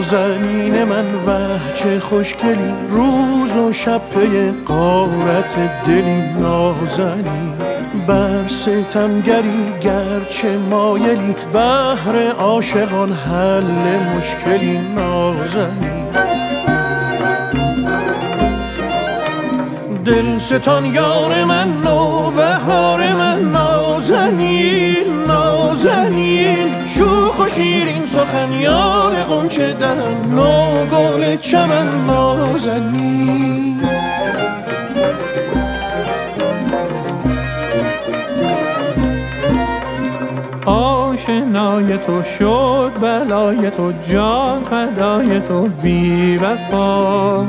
نازنین من وه چه خوشگلی، روز و شب پی غارت دلی نازنین. بر ستمگری گرچه مایلی، بهر عاشقان حل مشکلی نازنین. دل ستان یار من نوبهار من نازنین نازنین. شوخ و شیرین سخن یار غنچه دهن نو گل چمن نازنین. آشنای تو شد بلای تو، جان فدای تو بی وفا.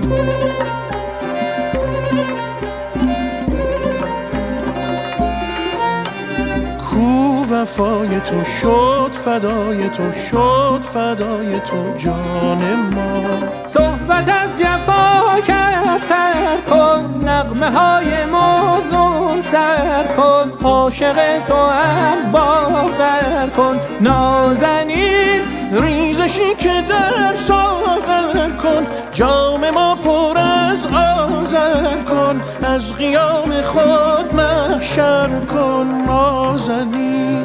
وفای تو شد فدای تو، شد فدای تو جان ما. صحبت از جفا کرد تر کن، نغمه های موزون سر کن. عاشق تو هم باور کن، نازنین ریزشی که در ساغر کن. جام ما پر از آذر کن، از قیام خود محشر کن نازنین.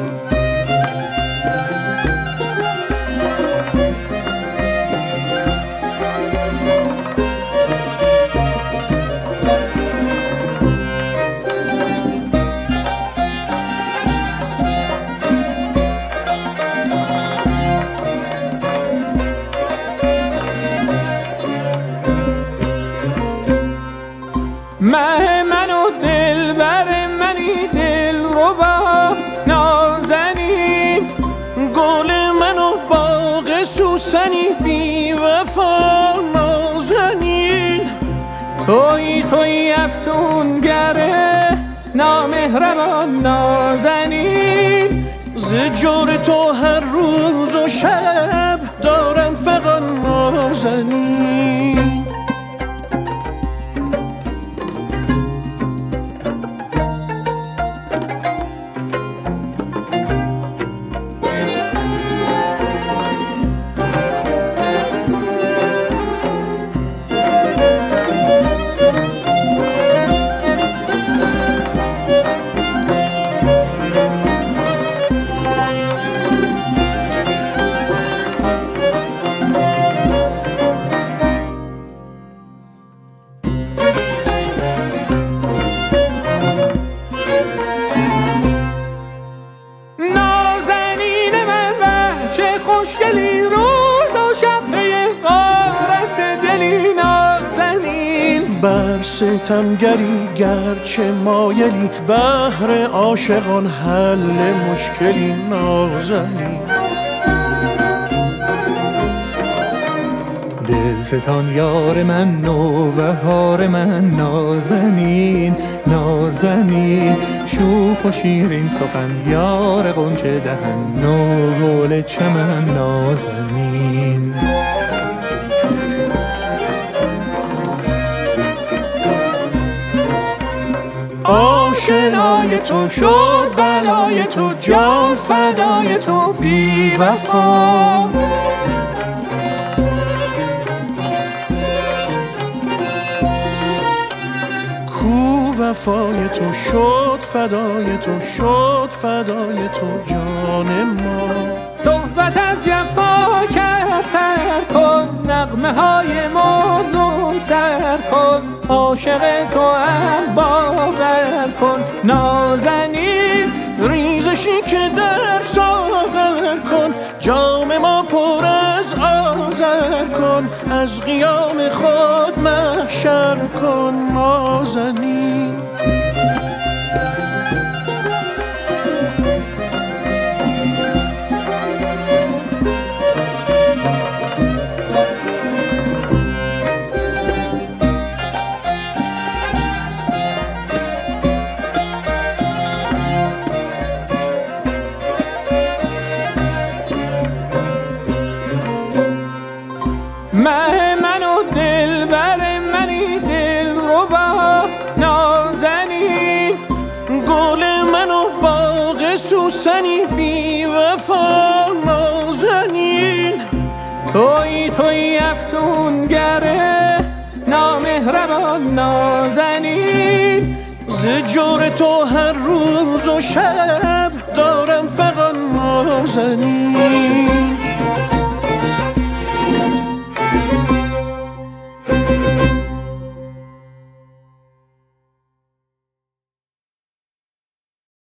مه من و دل بر منی دل ربا نازنین. گل من و باغ سوسنی بی وفا نازنین. توی افسونگره نامهربان نازنین. ز جور تو هر روز و شب دارم فغان نازنین. خوشگلی روز و شب پی غارت دلی نازنین. بر ستمگری گرچه مایلی، بهر عاشقان حل مشکلی نازنین. دل ستان یار من نوبهار من نازنین نازنین. شوخ و شیرین سخن یار غنچه دهن نو گل چمن نازنین. آشنای تو شد بلای تو، جان فدای تو بی وفا. وفای تو شد فدای تو، شد فدای تو جان ما. صحبت از جفا کرد تر کن، نغمه های موزون سر کن. عاشق تو هم باور کن، نازنین ریزشی که در ساغر کن. جام ما پر از آذر کن، از قیام خود محشر کن نازنین. مه من و دل بر منی دل ربا نازنین. گل من و باغ سوسنی بی وفا نازنین. توی افسونگره نامهربان نازنین، ز جور تو هر روز و شب دارم فقط نازنین.